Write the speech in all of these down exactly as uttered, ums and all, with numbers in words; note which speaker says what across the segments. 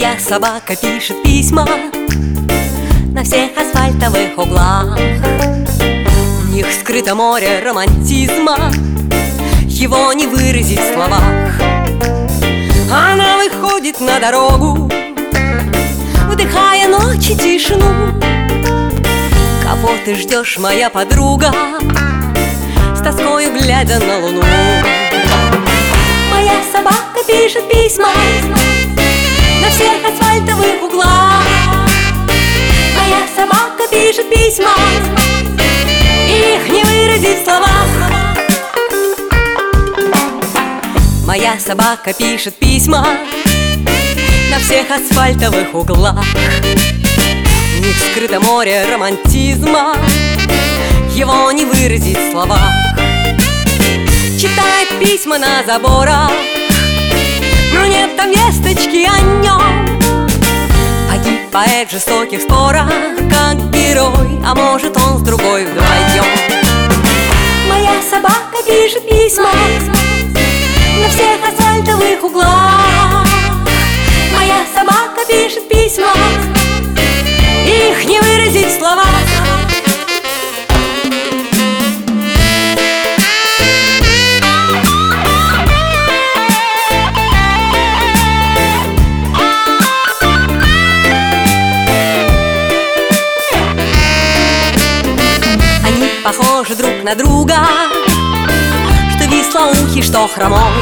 Speaker 1: Моя собака пишет письма на всех асфальтовых углах. В них скрыто море романтизма, его не выразить в словах. Она выходит на дорогу, вдыхая ночи тишину. Кого ты ждешь, моя подруга, с тоскою глядя на луну? Моя собака пишет письма на всех асфальтовых углах. Моя собака пишет письма, их не выразить в словах. Моя собака пишет письма на всех асфальтовых углах. В них скрыто море романтизма, его не выразить в словах. Читает письма на заборах, но нет там весточки о нем. Погиб поэт в жестоких спорах, как герой, а может он с другой вдвоем. Моя собака пишет письма на всех асфальтовых углах. Моя собака пишет письма, их не выразить в словах. Они похожи друг на друга, что вислоухий, что хромой.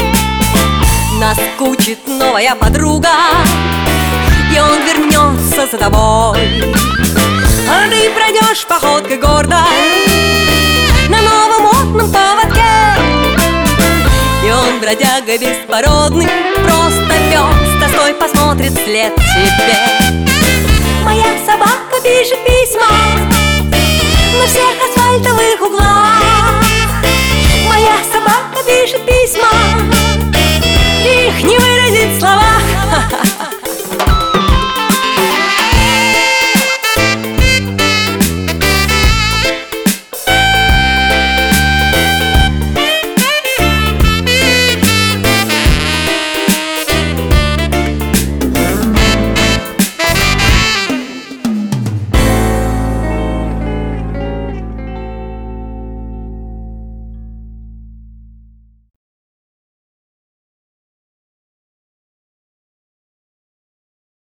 Speaker 1: Наскучит новая подруга, и он вернется за тобой. А ты пройдешь походкой гордой на новом модном поводке, и он, бродяга беспородный, просто пес, тоской посмотрит вслед тебе. Моя собака пишет письма на всех асфальтовых углах. Моя собака пишет письма, их не выразить в словах.